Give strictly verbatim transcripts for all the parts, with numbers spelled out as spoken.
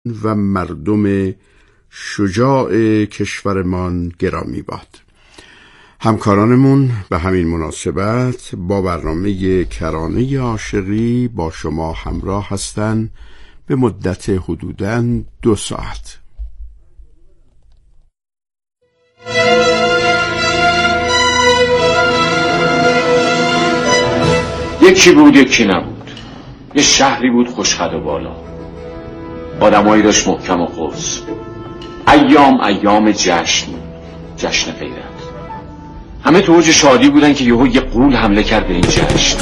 و مردم شجاع کشورمان گرامی باد. همکارانمون به همین مناسبت با برنامه کرانه عاشقی با شما همراه هستند به مدت حدوداً دو ساعت. یکی بود یکی نبود. یه شهری بود خوشخد و بالا، آدمایی داشت محکم و قرص. ایام ایام جشن، جشن غیرت. همه تو اوج شادی بودن که یهو یه غول حمله کرد به این جشن.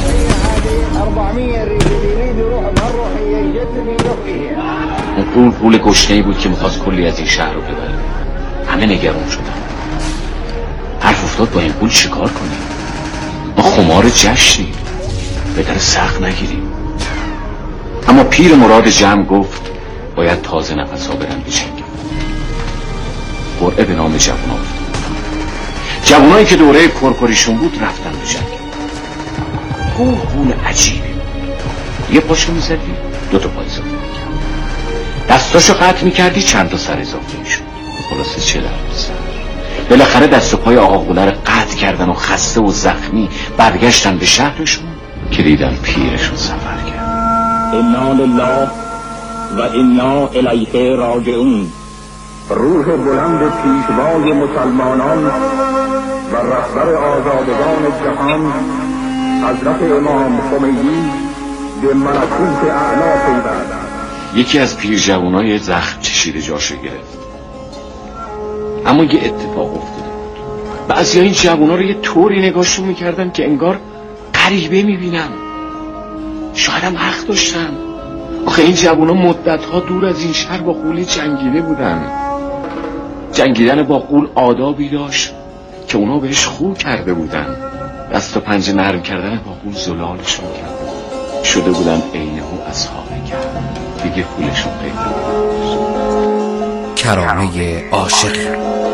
اون غول غول گشنه‌ای بود که میخواست کلی از این شهر رو ببره. همه نگران شدن. حرف افتاد با این غول چیکار کنیم؟ ما خمار جشنیم، به در سخت نگیریم. اما پیر مراد جمع گفت باید تازه نفس ها برن بجنگیم. قرعه به نام جوونا افتاد. جوونایی که دوره کرکریشون بود رفتن بجنگیم. غول غول عجیبی بود. یه پاشو میزدی دو تا پای اضافه میکرد، دستاشو قطع میکردی چند تا سر اضافه میشد. خلاصه چه درد سر. بالاخره دست و پای آقا غوله رو قطع کردن و خسته و زخمی برگشتن به شهرشون که دیدن پیرشون سفر کرد. انا لله و انا الیه راجعون. روح بلند پیشوای مسلمانان و رهبر آزادگان جهان حضرت امام خمینی به ملکوت اعلی پیوست. یکی از پیر جوانای زخم چشیده جاشو گرفت. اما یه اتفاق افتاده بود. بعضی این جوانا رو یه طوری نگاهشون میکردن که انگار غریبه میبینن. شاید هم حق داشتن. آخه این جوانا مدتها دور از این شهر با غول جنگیده بودن. جنگیدن با غول آدابی داشت که اونا بهش خو کرده بودن. دست و پنجه نرم کردن با غول زلالشون کرده شده بودن عینه و اصحاب کرد. دیگه غولشون پیدا بود. کرانه عاشقی.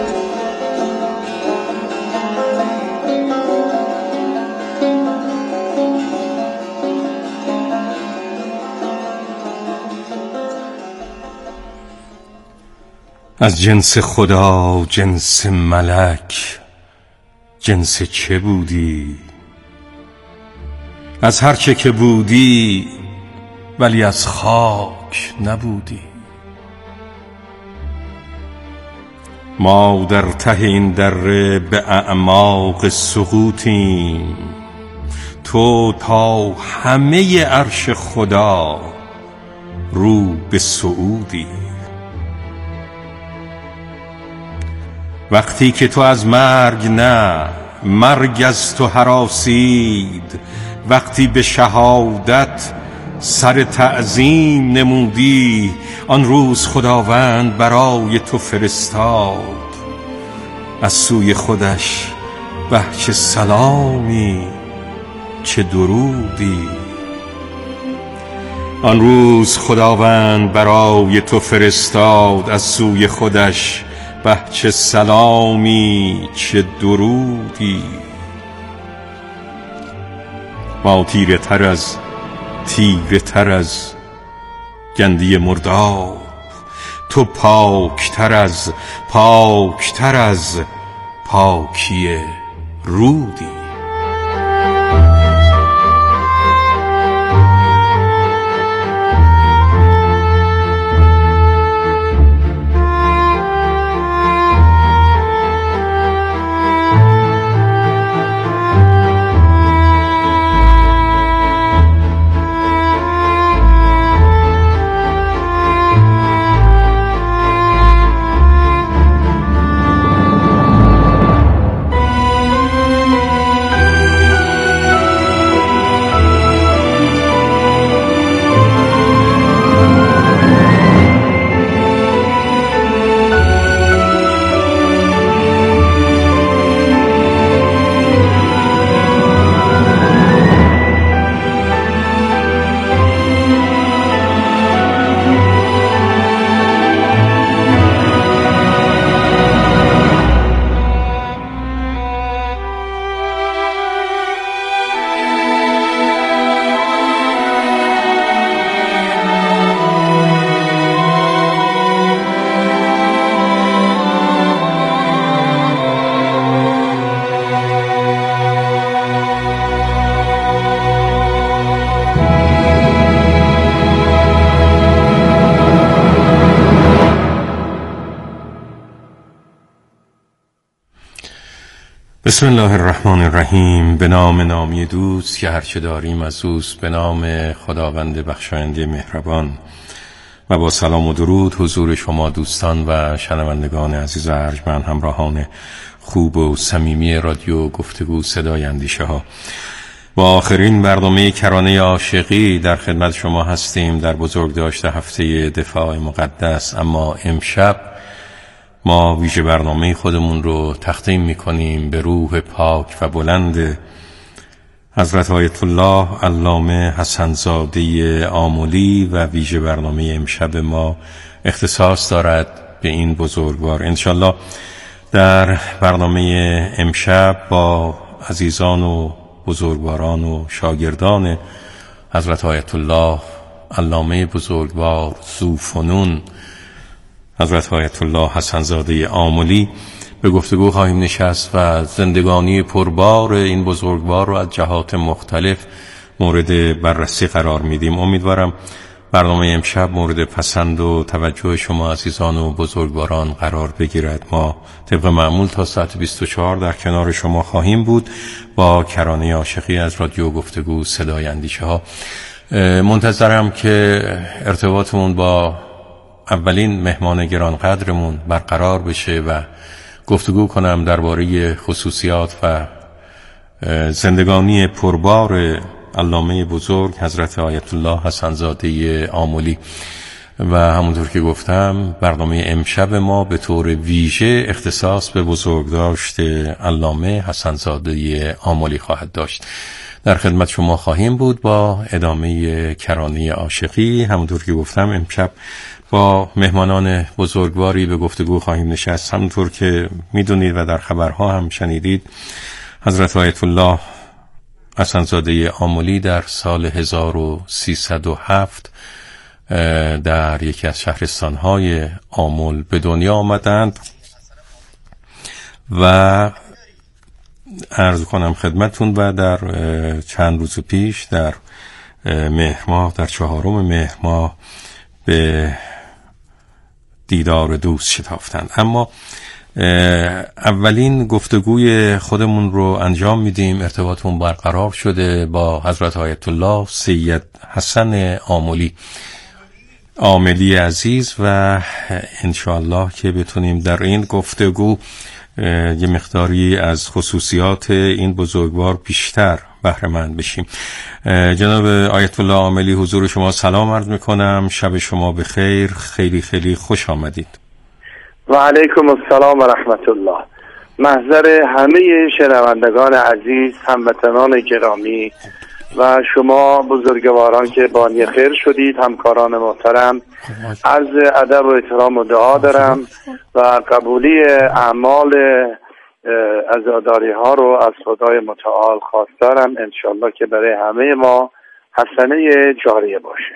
از جنس خدا، جنس ملک، جنس چه بودی؟ از هر چه که بودی ولی از خاک نبودی. ما در ته این دره به اعماق سقوطیم، تو تا همه عرش خدا رو به صعودی. وقتی که تو از مرگ نه مرگ از تو هراسید، وقتی به شهادت سر تعظیم نمودی، آن روز خداوند برای تو فرستاد از سوی خودش به چه سلامی چه درودی. آن روز خداوند برای تو فرستاد از سوی خودش به چه سلامی چه درودی. ما تیره تر از تیره تر از گندی مرداب، تو پاک تر از پاک تر از پاکی رودی. بسم الله الرحمن الرحیم. به نام نامی دوست که هرچه داریم از اوست، به نام خداوند بخشاینده مهربان. و با سلام و درود حضور شما دوستان و شنوندگان عزیز و ارجمند، همراهان خوب و صمیمی رادیو گفتگو صدای اندیشه ها. با آخرین برنامه کرانه عاشقی در خدمت شما هستیم در بزرگداشت هفته دفاع مقدس. اما امشب ما ویژه برنامه خودمون رو تقدیم میکنیم به روح پاک و بلند حضرت آیت الله علامه حسن‌زاده آملی و ویژه برنامه امشب ما اختصاص دارد به این بزرگوار. انشالله در برنامه امشب با عزیزان و بزرگواران و شاگردان حضرت آیت الله علامه بزرگوار ذوفنون حضرت آیت الله حسن‌زاده آملی به گفتگو خواهیم نشست و زندگانی پربار این بزرگوار رو از جهات مختلف مورد بررسی قرار میدیم. امیدوارم برنامه امشب مورد پسند و توجه شما عزیزان و بزرگواران قرار بگیرد. ما طبق معمول تا ساعت بیست و چهار در کنار شما خواهیم بود با کرانه عاشقی از رادیو گفتگو صدای اندیشه ها. منتظرم که ارتباطمون با اولین مهمان گرانقدرمون برقرار بشه و گفتگو کنم درباره خصوصیات و زندگانی پربار علامه بزرگ حضرت آیت الله حسن‌زاده آملی. و همونطور که گفتم برنامه امشب ما به طور ویژه اختصاص به بزرگداشت علامه حسن‌زاده آملی خواهد داشت. در خدمت شما خواهیم بود با ادامه کرانه عاشقی. همونطور که گفتم امشب با مهمانان بزرگواری به گفتگو خواهیم نشست. همونطور که میدونید و در خبرها هم شنیدید، حضرت آیت الله حسن‌زاده آملی در سال هزار و سیصد و هفت در یکی از شهرستانهای آمل به دنیا آمدند و عرض کنم خدمتون و در چند روز پیش در مهر ماه، در چهارم مهر ماه به دیدار دوست شتافتند. اما اولین گفتگوی خودمون رو انجام میدیم. ارتباطمون برقرار شده با حضرت آیت الله سید حسن آملی آملی عزیز و انشاءالله که بتونیم در این گفتگو یه مقداری از خصوصیات این بزرگوار بیشتر بهره مند بشیم. جناب آیت الله آملی، حضور شما سلام عرض میکنم. شب شما بخیر. خیلی خیلی خوش آمدید. و علیکم السلام و رحمت الله. محضر همه شنوندگان عزیز، هموطنان گرامی و شما بزرگواران که بانی خیر شدید، همکاران محترم، عرض ادب و احترام و دعا دارم و قبولی اعمال عزاداری ها رو از خدای متعال خواست دارم انشالله که برای همه ما حسنه جاریه باشه.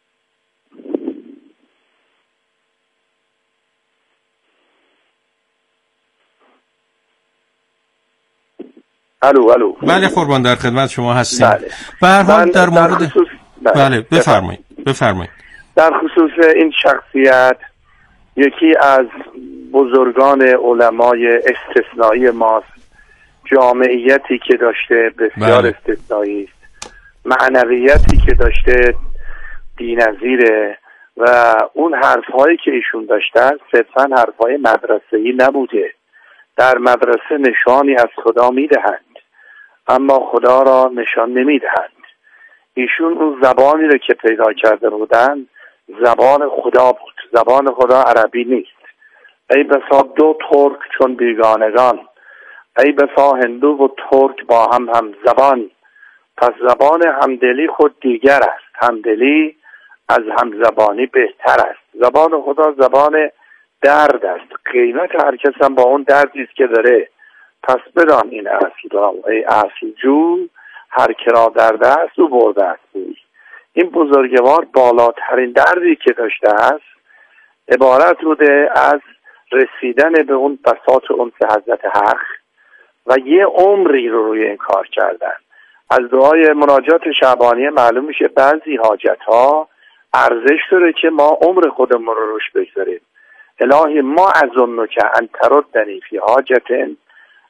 الو الو بله قربان، در خدمت شما هستیم. بله. به هر حال در مورد در خصوص... بله, بله بفرمایید بفرمایید. در خصوص این شخصیت، یکی از بزرگان علمای استثنایی ماست، جامعیتی که داشته بسیار بله. استثنایی است، معنویتی که داشته بی‌نظیره و اون حرفهایی که ایشون داشتن صرفا حرفهای مدرسه‌ای نبوده. در مدرسه نشانی از خدا میدهند اما خدا را نشان نمیدهند. ایشون اون زبانی رو که پیدا کرده بودند زبان خدا بود. زبان خدا عربی نیست. ای بسا دو ترک چون بیگانگان، ای بسا هندو و ترک با هم هم زبان. پس زبان همدلی خود دیگر است، همدلی از همزبانی بهتر است. زبان خدا زبان درد است. قیمت هر کس هم با اون دردی است که داره. پس بدان این اصل را، ای اصل جو هر کرا درد است او برده است. این بزرگوار بالاترین دردی که داشته است عبارت بوده از رسیدن به اون بساط اون حضرت حق و یه عمری رو روی این کار کردن. از دعای مناجات شعبانیه معلوم میشه بعضی حاجت ها ارزش داره که ما عمر خودمون رو روش بگذاریم. الهی ما اظن که ان تردنی فی حاجت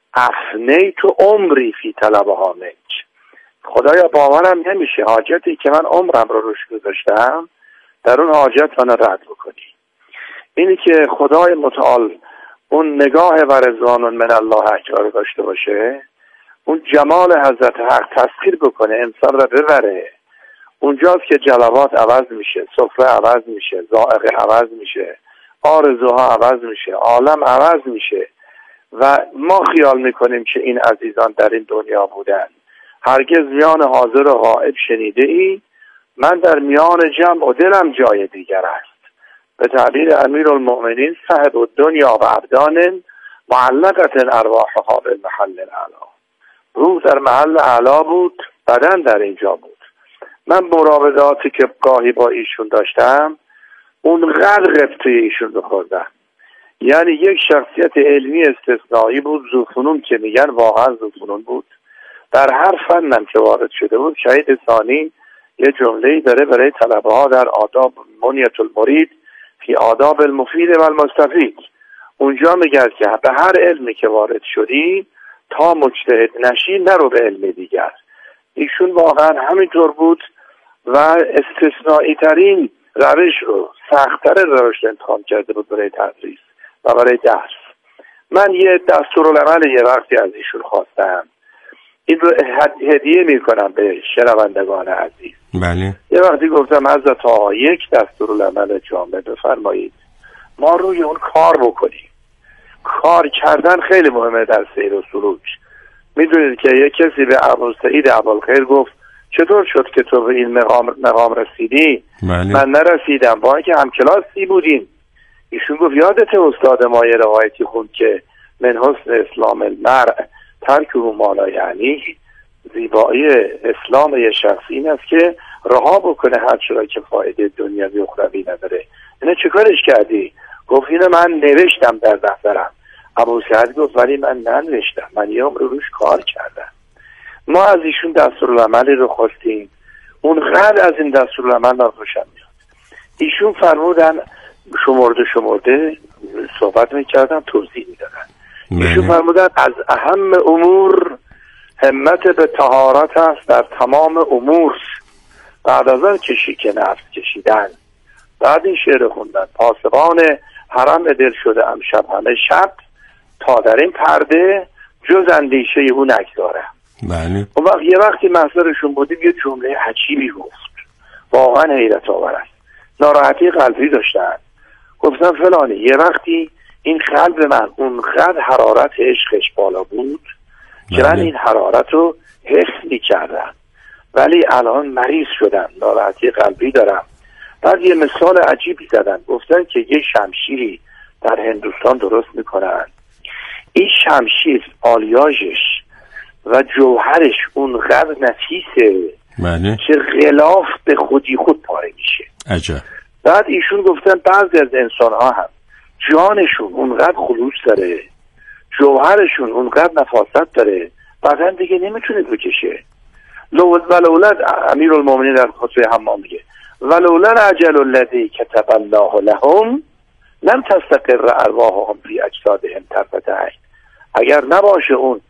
افنی تو عمری فی طلبها منک. خدایا باورم نمیشه حاجتی که من عمرم رو روش گذاشتم در اون حاجت من رد بکنی. اینی که خدای متعال اون نگاه و رضوان من الله اکبر داشته باشه، اون جمال حضرت حق تسخیر بکنه انسان رو ببره، اونجاست که جلوات عوض میشه، سفره عوض میشه، ذائقه عوض میشه، آرزوها عوض میشه، عالم عوض میشه و ما خیال میکنیم که این عزیزان در این دنیا بودن. هرگز میان حاضر و غائب شنیده ای من در میان جمع و دلم جای دیگر است. به تعبیر امیرالمؤمنین صاحب الدنیا و ابدان معلقت ارواحها بالمحل الاعلی. روح در محل اعلی بود، بدن در اینجا بود. من مراوداتی که گاهی با ایشون داشتم اونقدر قبطه ایشون بخوردم، یعنی یک شخصیت علمی استثنایی بود، ذوفنون که میگن واقعا ذوفنون بود. در هر فنم که وارد شده بود. شهید ثانی یه جمله‌ای داره برای طلبه ها در آداب منیت المرید فی آداب المفید و المستفید. اونجا میگه که به هر علمی که وارد شدی تا مجتهد نشی نرو به علم دیگر. ایشون واقعا همینطور بود و استثنایی ترین روش رو، سخت‌تر روش انتخاب کرده بود برای تدریس و برای درس. من یه دستورالعمل یه وقتی از ایشون خواستم، این رو هدیه میکنم به شنوندگان عزیز. بله. یه وقتی گفتم حضرت آقا یک دستورالعمل جامع بفرمایید ما روی اون کار بکنیم. کار کردن خیلی مهمه در سیر و سلوک. میدونید که یک کسی به ابو سعید ابوالخیر گفت چطور شد که تو به این مقام, مقام رسیدی؟ بله. من نرسیدم، با اینکه همکلاسی بودیم. ایشون گفت یادت استاد ما یه روایتی خوند که من حسن اسلام المرء ترک و مالا، یعنی زیبایی اسلام یه شخص این است که رها بکنه هر چرا که فایده دنیوی و اخروی نداره. اینه چه کارش کردی؟ گفت اینه من نوشتم در دفترم. ابو سعید گفت ولی من ننوشتم، من یه عمر روش کار کردم. ما از ایشون دستورالعملی رو خواستیم، اونقدر از این دستورالعمل ناخوشم میاد. ایشون فرمودن شمرده شمرده صحبت میکردن، توضیح میدادن. ایشون فرمودن از اهم امور همت به طهارت است در تمام امور، بعد از آن کشی که نفس کشیدن. بعد این شعر خوندن پاسبان حرم دل شده امشب همه شب تا در این پرده جز اندیشه او نگذاره. بله. اون وقت یه وقتی محضرشون بودیم یه جمله عجیبی گفت، واقعا حیرت آور است. ناراحتی قلبی داشتن. گفتم فلانی یه وقتی این قلب من اونقدر حرارت عشقش بالا بود که من این حرارت رو حفظ می کردم، ولی الان مریض شدم، ناراحتی قلبی دارم. بعد یه مثال عجیبی زدن، گفتن که یه شمشیری در هندوستان درست میکنن، این شمشیر آلیاژش و جوهرش اونقدر نفیسه بله. که غلاف به خودی خود پاره میشه. عجب. بعد ایشون گفتن بعضی از انسان ها هم جانشون اونقدر خلوص داره، جوهرشون اونقدر نفاست داره، بعدن دیگه نمیتونه بکشه. ولولد امیرالمومنین در خطبه حمام میگه ولولد عجل الذی کتب الله لهم لم تستقر ارواحهم فی اجسادهم طرفة عین. اگر نباشه اون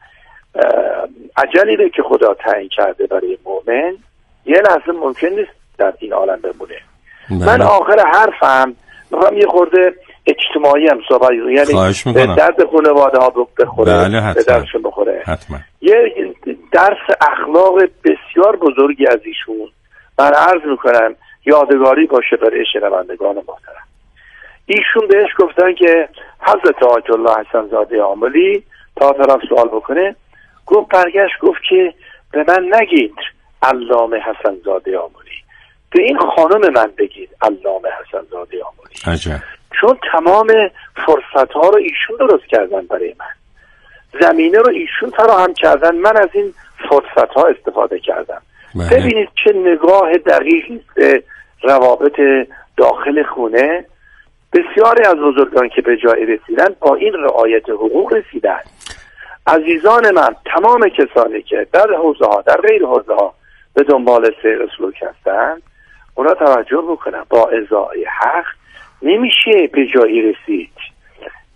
عجلی رو که خدا تعیین کرده برای مؤمن، یه لحظه ممکن نیست در این عالم بمونه. بله. من آخر حرفم میخوام یه خورده اجتماعی هم صحبت، یعنی به درد خانواده ها بخوره. بله به درشون بخوره. حتما. یه درس اخلاق بسیار بزرگی از ایشون من عرض میکنم یادگاری باشه برای شنوندگان محترم. ایشون بهش گفتن که حضرت آیت الله حسن زاده آملی تا طرف سوال بکنه، گفت برگشت گفت که به من نگید علامه حسن زاده آملی، به این خانم من بگید علامه حسن زاده آملی. عجب. چون تمام فرصت ها رو ایشون درست کردن برای من، زمینه رو ایشون فراهم کردن، من از این فرصت ها استفاده کردم. بله. ببینید چه نگاه دقیقی به روابط داخل خونه. بسیاری از بزرگان که به جای رسیدن با این رعایت حقوق رسیدن. عزیزان من، تمام کسانی که در حوزه ها در غیر حوزه ها به دنبال سیر سلوک هستن، اونا توجه بکنن با ازای حق نمیشه به جایی رسید.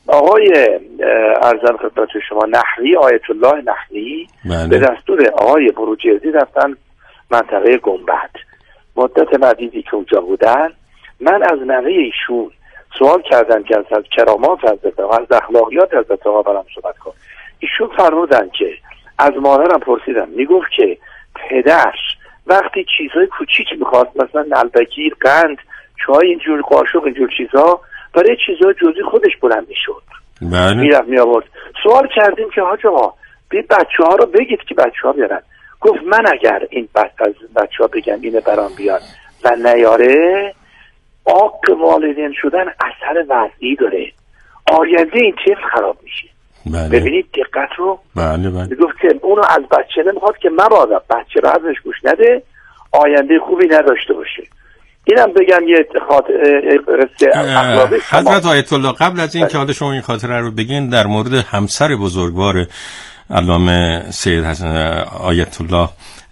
آقای ارزم خدمت شما نحوی، آیت الله نحوی به دستور آقای بروجردی رفتن منطقه گنبد. مدت مدیدی که اونجا بودن، من از نوه ایشون سوال کردم که از کرامات حضرت آقا، از اخلاقیات حضرت آقا برام صحبت کن. ایشون فرمودن که از مادرم پرسیدم، میگفت که پدرش وقتی چیزهای کوچیک میخواست، مثلا نلبگیر، قند، چای، اینجور قاشق، اینجور چیزها، برای چیزهای جزئی خودش بلند میشد، بله میرفت می آورد. سوال کردیم که حاج آقا بی بچه ها رو بگید که بچه ها بیارن. گفت من اگر این از بچه ها بگم اینه برام بیان و نیاره، آق والدین شدن اثر وضعی داره، آینده این طفل خراب میشه. بله. ببینید دقت رو. بله بله. گفت که اونو از بچه نمیخواد که مبادا بچه رو ازش گوش نده، آینده خوبی نداشته باشه. اینم بگم یه خاطر اخلاقی. حضرت آیت الله قبل از این که حالا شما این خاطره رو بگین، در مورد همسر بزرگوار علامه سید حسن آیت الله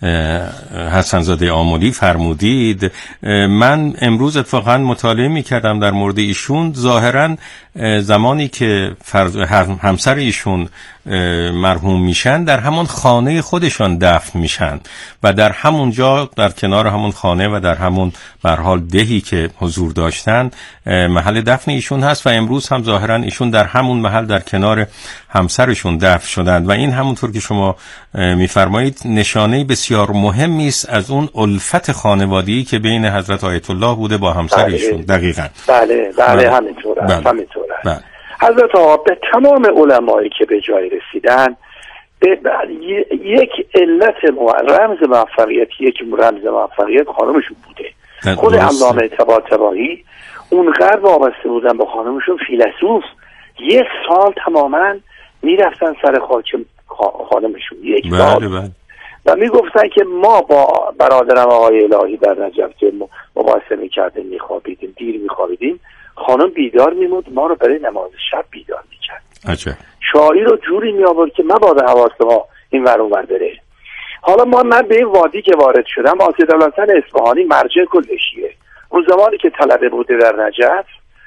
حسنزاده آملی فرمودید. من امروز اتفاقا مطالعه می کردم در مورد ایشون. ظاهرا زمانی که همسر ایشون مرحوم میشن، در همون خانه خودشان دفن میشن و در همونجا، در کنار همون خانه و در همون به هر حال دهی که حضور داشتن، محل دفن ایشون هست و امروز هم ظاهرا ایشون در همون محل در کنار همسرشون دفن شدند و این همونطور که شما میفرمایید نشانه بسیار مهمی است از اون الفت خانوادگی که بین حضرت آیت الله بوده با همسر ایشون. دقیقاً. بله بله همینطوره. بله. همینطوره. بله. حضرت آقا به تمام علمایی که به جای رسیدن، به یک علت رمز موفقیت، یک رمز موفقیت خانمشون بوده. خود علامه طباطبایی اونقدر وابسته بودن به خانمشون، فیلسوف، یک سال تماما میرفتن سر خاک خانمشون، یک بله سال بله. و میگفتن که ما با برادرم آقای الهی در نجف که مباحثه میکردیم، میخوابیدیم، دیر میخوابیدیم، خانم بیدار میمود، ما رو برای نماز شب بیدار میکرد. عجب. شاعری رو جوری می آورد که مبادا حواس ما این ور اون ور بره. حالا ما من به این وادی که وارد شدم، آسیدالحسن اصفهانی مرجع کلشیه، اون زمانی که طلبه بوده در نجف،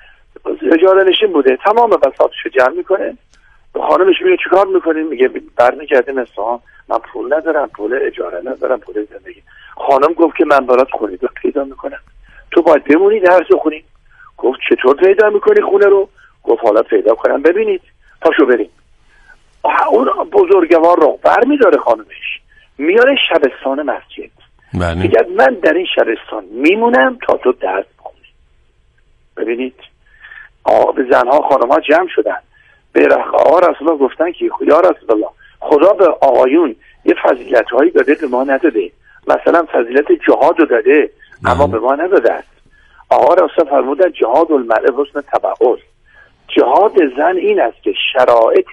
اجاره نشین بوده، تمام بساطشو جمع میکنه. خانمش میگه چیکار میکنین؟ میگه برمیگردیم اصفهان، من پول ندارم، پول اجاره ندارم، پول زندگی. خانم گفت که من برات خونه رو پیدا میکنم، تو باید بمونی درس بخونی. گفت چطور پیدا میکنی خونه رو؟ گفت حالا پیدا کنم ببینید، پاشو بریم. اون بزرگوار رو برمیداره خانمش، میاره شبستان مسجد. بله. میگه من در این شبستان میمونم تا تو درس بخونی. ببینید آقا به زنها خانمها جمع شدن، به آقا رسول الله گفتن که یا رسول الله، خدا به آقایون یه فضیلت هایی داده به ما نداده، مثلا فضیلت جهاد رو داده اما به ما نداده است. آقا رسول فرمودن جهاد المرء حسن تبعث، جهاد زن این است که شرایط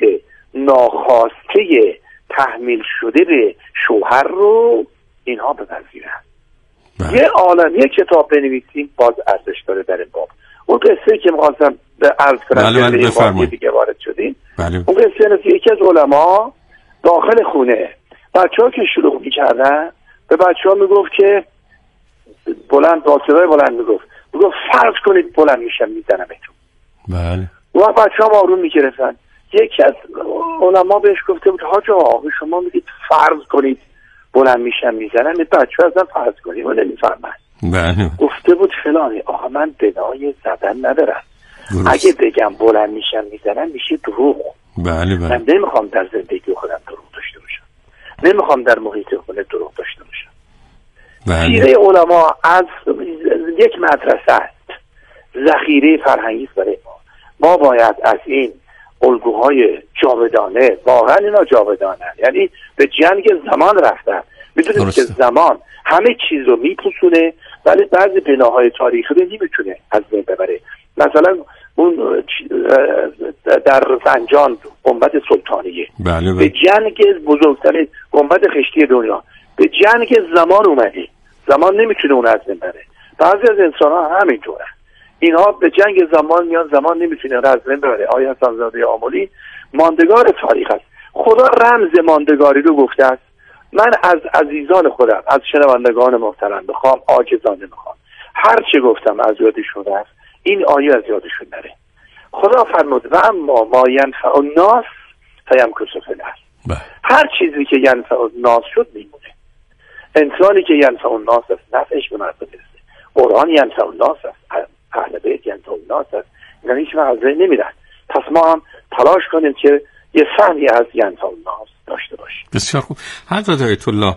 ناخواسته تحمیل شده به شوهر رو اینها بپذیرن. یه عالم یه کتاب بنویسیم باز ارزش داره در این باب. اون قصه که می‌خواستم به عرض کنم بله بله بفرمایید. دیگه وارد شدیم. بله. اون قصه اینه که یکی از علما داخل خونه بچه‌ها که شروع می‌کردن به بچه‌ها میگفت که بلند با صدای بلند میگفت میگفت فرض کنید بلند میشم میزنمتون. بله. و بچه‌ها آروم میگرفتن. یکی از علما بهش گفته بود حاج آقا شما میگید فرض کنید بلند میشم میزنم، این بچه‌ها ازم فرض کنید و نمیفهمن. بله. گفته بود فلانی آقا من بنای زدن ندارم، اگه بگم بلند میشم میزنم میشه دروغ. بله بله. من نمیخوام در زندگی خودم دروغ داشته باشم، نمیخوام در محیط خونه دروغ داشته باشم. بله. سیره علما از یک مدرسه است، ذخیره فرهنگی است برای ما. ما باید از این الگوهای جاودانه، واقعا اینا جاودانه، یعنی به جنگ زمان رفتن. میدونید که زمان همه چیز رو میپوسونه ولی بعضی بناهای تاریخی رو نمیتونه از بین ببره. مثلا اون در زنجان گنبد سلطانیه، بله بله. به جنگ بزرگترین گنبد خشتی دنیا، به جنگ زمان اومده، زمان نمیتونه اون از بین بره. بعضی از انسان ها همینطوره، اینها به جنگ زمان میان، زمان نمیتونه اون از بین بره. آیه حسنزاده آملی ماندگار تاریخ است. خدا رمز ماندگاری رو گفته است. من از عزیزان خودم، از شنوندگان محترم بخوام، عاجزانه میخوام هر چه گفتم از یادشون رفت، این آیه از یادشون نره. خدا فرمود و اما ما ینفع الناس فیمکث فی الارض. هر چیزی که ینفع الناس شد میمونه. انسانی که ینفع الناس است نفعش به مرد برسه. قرآن ینفع الناس است، اهل بیت ینفع الناس است، اینا هیچ وقت از بین نمیرن. پس ما هم تلاش کنیم که یه فهمی از ینفع الناس داشته باشیم. بسیار خوب. حضرت آیت الله،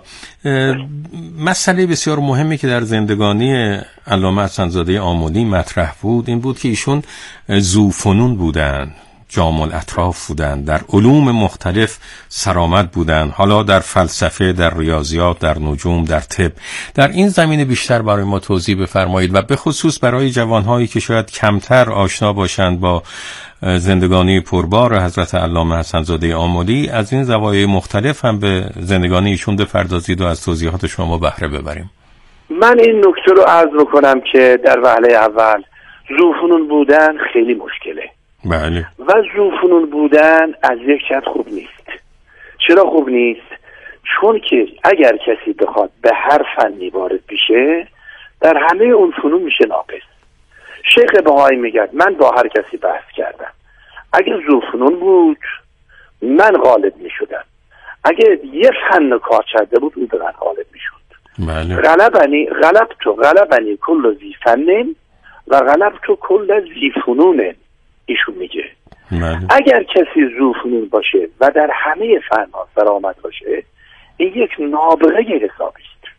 مسئله بسیار مهمی که در زندگانی علامه حسن‌زاده آملی مطرح بود این بود که ایشون ذوفنون بودن، جامع الاطراف بودن، در علوم مختلف سرآمد بودن، حالا در فلسفه، در ریاضیات، در نجوم، در طب. در این زمینه بیشتر برای ما توضیح بفرمایید و به خصوص برای جوانهایی که شاید کمتر آشنا باشند با زندگانی پربار حضرت علامه حسن‌زاده آملی، از این زوایای مختلف هم به زندگانی ایشون بپردازید و از توضیحات شما بهره ببریم. من این نکته رو عرض میکنم که در وهله اول ذوفنون بودن خیلی مشکله. بله. و ذوفنون بودن از یک جهت خوب نیست. چرا خوب نیست؟ چون که اگر کسی بخواد به هر فنی وارد بشه در همه اون فنون میشه ناقص. شیخ بهایی میگه من با هر کسی بحث کردم، اگر ذوفنون بود من غالب میشدم، اگر یه فن کار کرده بود اون به من غالب میشد. بله. غلبنی غلب تو غلبنی کل ذی فنن و غلب تو کل ذی فنون. ایشون میگه بله. اگر کسی ذوفنون باشه و در همه فنها سرآمد باشه این یک نابغه حسابی است.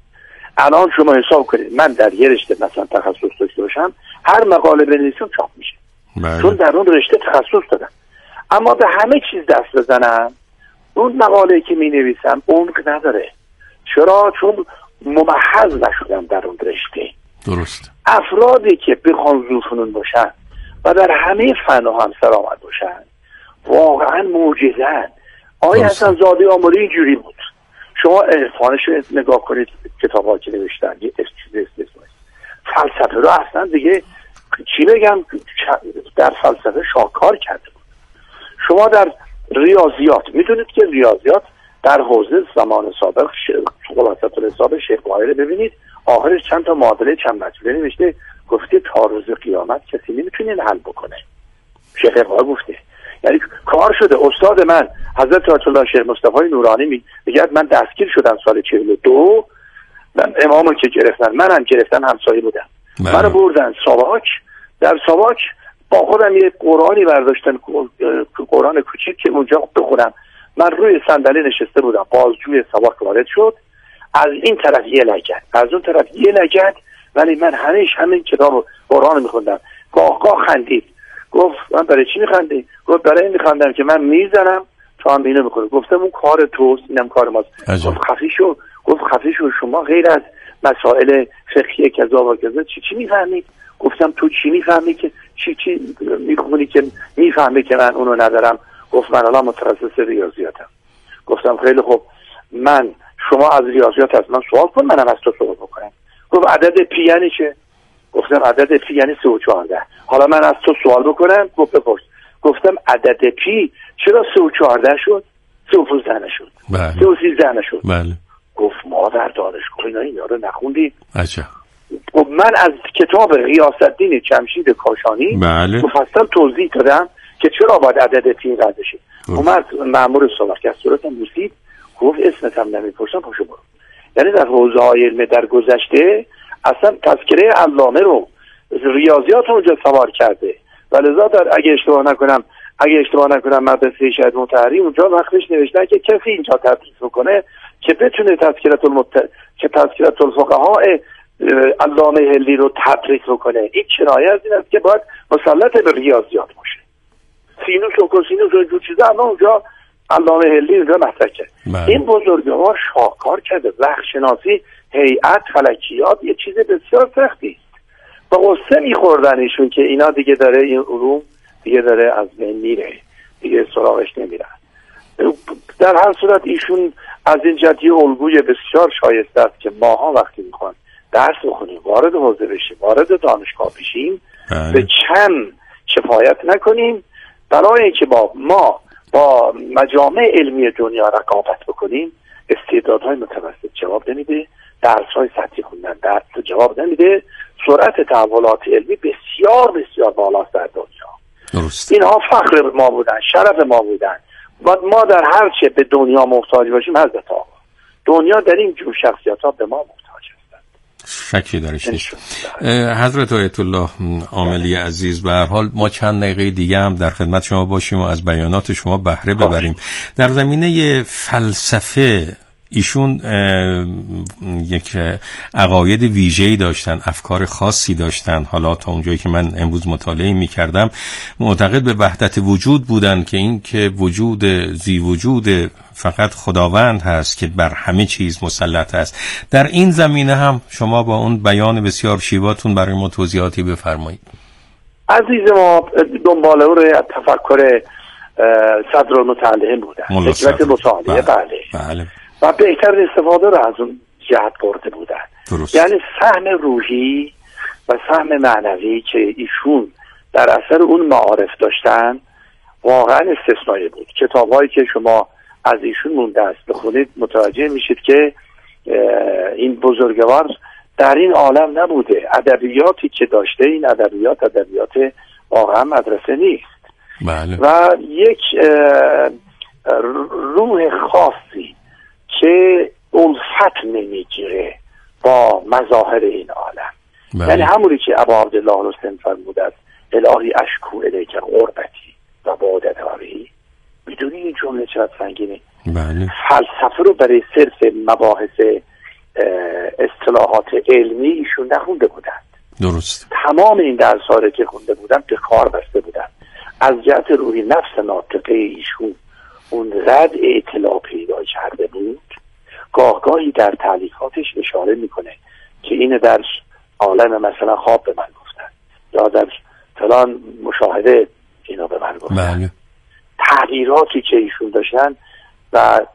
الان شما حساب کنید من در یه رشته مثلا تخصص داشته باشم، هر مقاله بنویسم چاپ میشه. بله. چون در اون رشته تخصص دادم. اما به همه چیز دست بزنم اون مقاله که می نویسم عمق نداره. چرا؟ چون ممحض نشدم در اون رشته. درست. افرادی که بخوان ذوفنون باشن و در همه فنها هم سرآمد باشن واقعا معجزه‌اند. آقای حسن‌زاده آملی اینجوری بود. شما عرفانش رو نگاه کنید، کتاب‌ها که نوشتن یه چیز استثنایی. فلسفه رو اصلا دیگه چی بگم در فلسفه شاهکار کرده بود. شما در ریاضیات میدونید که ریاضیات در حوزه زمان سابق خلاصه الحساب شیخ بهایی ببینید آخرش چند تا معادله چند مجهوله نوشته، گفته تا روز قیامت کسی نمیتونه حل بکنه. شیخ بهایی گفته یعنی کار شده. استاد من حضرت آیت الله شیخ مصطفی نورانی میگه من دستگیر شدم سال چهل و دو، من امامو که گرفتن منم گرفتن همسایه بودم، منو بردن ساواک. در ساواک با خودم یه قرآنی برداشتن، قرآن کوچیک که اونجا بخونم. من روی صندلی نشسته بودم، بازجوی ساواک وارد شد، از این طرف یه لگد از اون طرف یه لگد، ولی من همیش همین کتاب قرآن میخوندم. گاه گاه خندید، گفت من برای چی میخندی؟ گفت برای این میخندم که من میزنم تا هم اینو میکنه. گفتم اون کار توست، اینم کار ماست. گفت خفی شو. گفت خفی شو، شما غیر از مسائل فقهی کذا و کذا چی چی میفهمید؟ گفتم تو چی میفهمی که چی چی میخونی که میفهمی که من اونو ندارم؟ گفت من الان متخصص ریاضیاتم. گفتم خیلی خوب، من شما از ریاضیات از من سوال کن، منم از تو سوال بکنم. گفت عدد پی یعنی چه؟ گفتم عدد پی یعنی سه و چهارده. حالا من از تو سوال بکنم. گفت بپرس. گفتم عدد پی چرا سه و چهارده شد؟ سه و پونزده نشد. بله. سه و سیزده نشد. بله. گفت ما در دانشگاه اینا اینا رو نخوندیم. عجب. گفت من از کتاب ریاست‌الدین جمشید کاشانی بله. مفصل توضیح دادم که چرا باید عدد پی رد بشه. اومد مأمور ساواک از صورتم بوسید، گفت اسمت هم نمیپرسم پاشو برو. یعنی در حوزه‌های علم در گذشته اصلا تذکره علامه رو ریاضیات اونجا سوار کرده و لذا در اگه اشتباه نکنم اگه اشتباه نکنم مدرسه شهید مطهری اونجا وقتش نوشتن که کسی اینجا تدریس بکنه که بتونه تذکرات المت... که تذکرات الفقهاء علامه هلی رو تدریس بکنه. این کنایه از این است که باید مسلط به ریاضیات باشه. سینوس و کوسینوس و جور چیزا اما اونجا علامه هلی اونجا مطرح کرد. این بزرگوار شاهکار کرده. وقت شناسی، هیئت، فلکیات یه چیز بسیار سختی است. با قصه میخوردن ایشون که اینا دیگه داره این علوم دیگه داره از بین میره، دیگه سراغش نمیرن. در هر صورت ایشون از این جهت یه الگوی بسیار شایسته است که ماها وقتی میخوان درس بخونیم، وارد حوزه بشیم، وارد دانشگاه بشیم، به کم کفایت نکنیم برای اینکه با ما با مجامع علمی دنیا رقابت بکنیم. استعدادهای متوسط جواب نمیده، درس‌های سطحی خوندن درس جواب نمیده. سرعت تحولات علمی بسیار بسیار بالاست در دنیا. درست. اینها فخر ما بودن، شرف ما بودن. و ما در هر چه به دنیا محتاج باشیم حضرت آقا، دنیا در این جور شخصیت ها به ما محتاج هستند، شکی درش نیست. حضرت آیت الله عاملی عزیز، به هر حال ما چند دقیقه دیگه هم در خدمت شما باشیم و از بیانات شما بهره ببریم. در زمینه فلسفه ایشون یک عقاید ویژه‌ای داشتن، افکار خاصی داشتن. حالا تا اونجایی که من امروز مطالعه می کردم معتقد به وحدت وجود بودن، که این که وجود زی وجود فقط خداوند هست که بر همه چیز مسلط است. در این زمینه هم شما با اون بیان بسیار شیواتون برای ما توضیحاتی بفرمایید. عزیز ما دنباله رو تفکر صدرالمتعلم بودن، حکمت مطالعه. بله. بله. و بهتر استفاده رو از اون جهت برده بودن. درست. یعنی سهم روحی و سهم معنوی که ایشون در اثر اون معارف داشتن واقعا استثنایی بود. کتاب‌هایی که شما از ایشون مونده است بخونید متوجه میشید که این بزرگوار در این عالم نبوده. ادبیاتی که داشته، این ادبیات ادبیات واقعا مدرسه نیست. بله. و یک روح خاصی که الفت نمیگیره با مظاهر این عالم. بله. یعنی همونی که ابا عبدالله حسین فرموده است الهی اشکو الیک قربتی و بادتاری، بدون این جمله چقدر سنگینه. بله. فلسفه رو برای صرف مباحث اصطلاحات علمی ایشون نخونده بودند. درست. تمام این درس‌ها رو که خونده بودن به کار بسته بودن. از جهت روحی نفس ناطقه ایشون اون رد اطلاع پیدا کرده بود. گاه گاهی در تعلیقاتش اشاره میکنه که اینو در عالم مثلا خواب به من گفتن یا در فلان مشاهده اینو به من گفتن. بله. تعبیراتی که ایشون داشتن و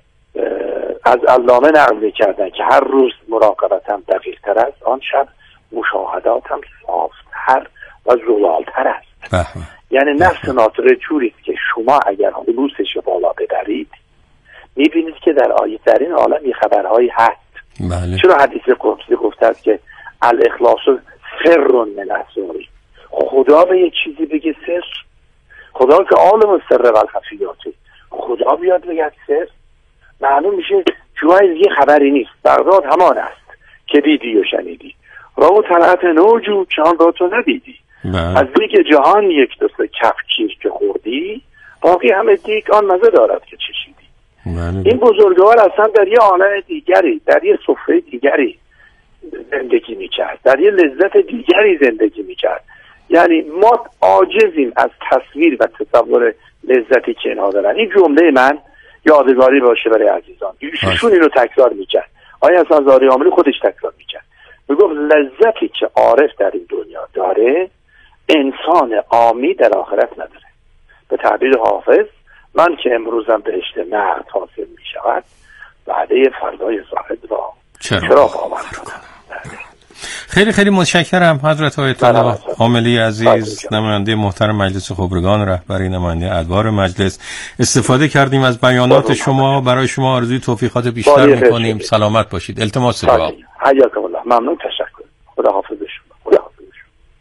از علامه نقل کردن که هر روز مراقبتم دقیق تر است، آن شب مشاهداتم صافتر و زلالتر است. بله. یعنی نفس ناطقه جوری است که شما اگر خلوصش بالا ببرید میبینید که در آیه در این عالم یه خبرهایی هست. بله. چرا حدیث قدسی گفته است که الاخلاص سر من اسرار، خدا به یک چیزی بگه سر، خدا که عالم السر و الخفیاته، خدا بیاد بگه سر، معلوم میشه جوای یه خبری نیست. بغداد همان است که دیدی و شنیدی، راه و طلعت نوجو که آن را تو ندیدی. بله. از دیگه جهان یک دست کف کیر که خوردی، باقی همه دیگ آن مزه دارد که چشیدی. بله. این بزرگوار اصلا در یه عالم دیگری، در یه سفره دیگری زندگی میکرد، در یه لذت دیگری زندگی میکرد. یعنی ما عاجزیم از تصویر و تصور لذتی که اینها دارن. این جمله من یادگاری باشه برای عزیزان. ایشون اینو تکرار میکرد، آیا حسن زاده عاملی خودش تکرار میکرد، میگفت لذتی که عارف در این دنیا داره انسان عامی در آخرت نداره. به تعبیر حافظ، من که امروزم بهشت نقد حاصل می شود، بعده فردای زاهد را چرا, چرا باور کنم. خیلی خیلی متشکرم حضرت آیت الله عاملی عزیز، نماینده محترم مجلس خبرگان، رهبری نماینده ادوار مجلس. استفاده کردیم از بیانات شما، برای شما آرزوی توفیقات بیشتر میکنیم. سلامت باشید. التماس دعا. حیاکم الله. ممنون، تشکر. خدا حافظ شما. خدا حافظ شما.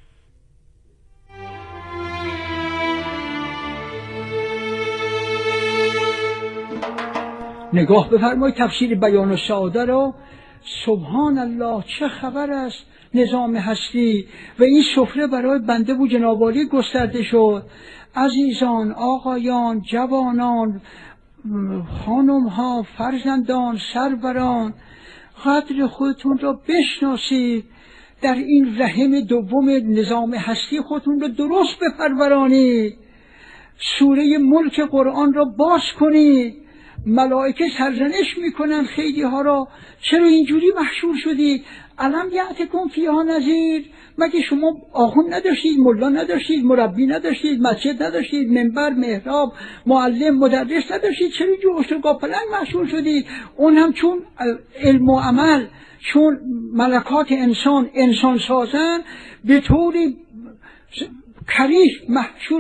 نگاه بفرمایید تفسیر بیان السعاده رو. سبحان الله، چه خبر است نظام هستی و این سفره برای بنده و جناب عالی گسترده شد. عزیزان، آقایان، جوانان، خانم ها، فرزندان، سروران، قدر خودتون را بشناسید. در این رحم دوم نظام هستی خودتون را درست بپرورانید. سوره ملک قرآن را باز کنید. ملائکه سرزنش میکنن خیلی ها را، چرا اینجوری محشور شدید؟ علم یأتکم فیها نذیر. مگه شما آخوند نداشتید، ملا نداشتید، مربی نداشتید، مسجد نداشتید، منبر، محراب، معلم، مدرس نداشتید؟ چرا اینجور اشترگاه پلنگ محشور شدید؟ اون هم چون علم و عمل، چون ملکات انسان انسان سازن، به طور کریش محشور